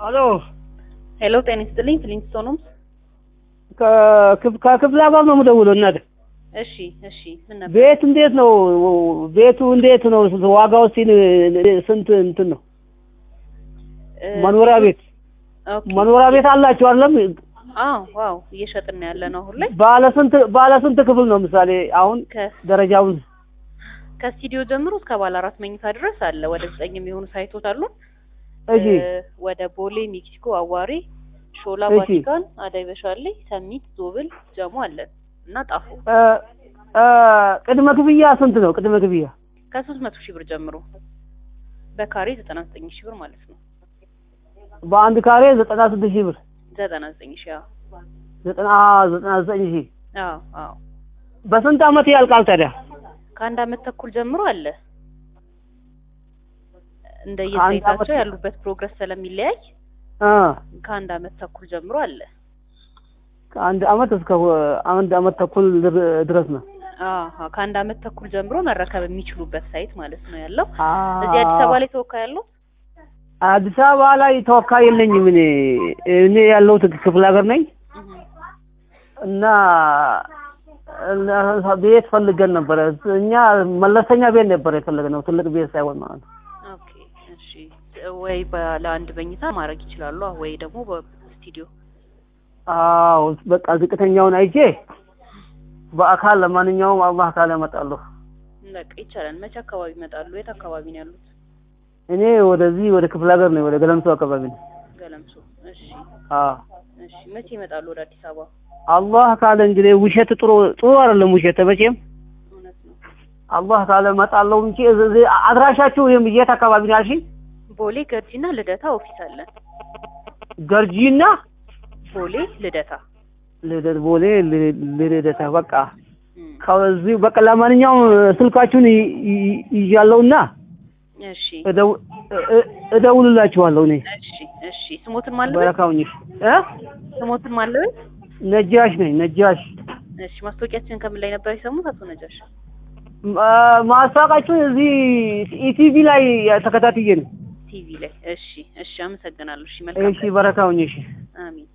አሎ ሄሎ ጤና ይስጥልኝ ፍሊንስቶንስ ከክፍለ ሀገር ነው የምደውለው እናት እሺ ምን ነበር ቤት እንዴት ነው ቤቱ እንዴት ነው ዋጋው ስንት እንትን ነው መኖሪያ ቤት መኖሪያ ቤት አላችሁ አይደለም ዋው እየሸጥን ያለ ነው አሁን ላይ ባለ ስንት ክፍል ነው ምሳሌ አሁን ደረጃውን ከስቱዲዮ ጀምሮ እስከ ባለ 4 መኝታ ድረስ አለ ወደ 9 የሚሆኑ ሳይቶች አሉ እሺ ወደ ቦሌ ሜክሲኮ አዋሪ ሾላ ቫቲካን አዳይ በሻሌ ሰሚት ዞብል ጀሞ አለ እና ጣፉ ቅድመ ክፍያ ስንት ነው ቅድመ ክፍያ ከ300,000 ብር ጀምሮ በካሬ 99,000 ብር ማለት ነው በአንድ ካሬ 96,000 ብር 99,000 99,000 አዎ በስንት አመት ያልቃል ታዲያ ከአንድ አመት ተኩል ጀምሮ አለ እንደየሳይታቸው ያሉበት ፕሮግረስ ስለሚለያይ ከአንድ አመት ተኩል ጀምሮ አለ ከአንድ አመት እስከ አንድ አመት ተኩል ድረስ ነው ከአንድ አመት ተኩል ጀምሮ መረከብ የሚችሉበት ሳይት ማለት ነው ያለው እዚህ አዲስ አበባ ላይ ተወካይ ያለው አዲስ አበባ ላይ ተወካይ የለኝም እኔ ያለው ክፍለ ሀገር ነኝ እና ቤት ፈልገን ነበር እኛ መለስተኛ ቤት ነበር የፈለግነው ትልቅ ቤት ሳይሆን ማለት ነው ኦኬ እሺ ወይ ለአንድ በኝታ ማድረግ ይችላል ወይ ደግሞ በስቱዲዮ በቃ ዝቅተኛውን አይቼ በአካል ለማንኛውም በአካል እመጣለሁ በቃ ይቻላል መቼ አካባቢ ይመጣሉ የት አካባቢ ነው ያሉት እኔ ወደዚህ ወደ ክፍለ ሀገር ነው ወደ ገለምሶ አካባቢ ነው ገለምሶ እሺ መቼ ይመጣሉ ወደ አዲስ አበባ አላህ ካለ እንግዲህ ውሸት ጥሩ አይደለም ውሸት መቼም እውነት ነው አላህ ካለ እመጣለሁ እንጂ አድራሻችሁ የት አካባቢ ነው ያልሽኝ ቦሌ ገርጂና ልደታ ኦፊስ አለ ገርጂና ቦሌ ልደታ ቦሌ ልደታ በቃ ከዚህ በቃ ለማንኛውም ስልካችሁን ይያለውና እሺ እደውልላችኋለሁ እኔ እሺ ስሞትን ማለት በረካውኝ ስሞትን ማለት ነጃሽ ነኝ ነጃሽ እሺ ማስታወቂያችን ከምን ላይ ነበር የሰሙት አቶ ነጃሽ ማስታወቂያችን እዚህ ኢቲቪ ላይ ተከታትዬ ነው ቲቪ ላይ እሺ አመሰግናለሁ እሺ መልካም እሺ በረካውኝ እሺ አሜን